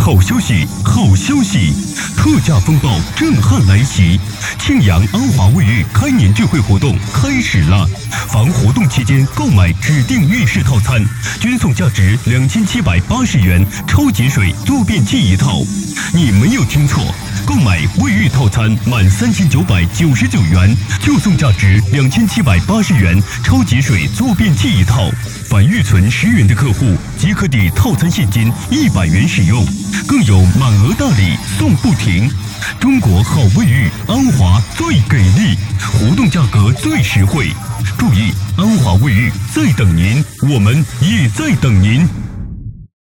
好消息，好消息！特价风暴震撼来袭，庆阳安华卫浴开年聚会活动开始了。凡活动期间购买指定浴室套餐，均送价值2780元超节水坐便器一套。你没有听错，购买卫浴套餐满3999元，就送价值2780元超节水坐便器一套。凡预存10元的客户，即可抵套餐现金100元使用，更有满额大礼送不停。中国好卫浴，安华最给力，活动价格最实惠。注意，安华卫浴在等您，我们也在等您。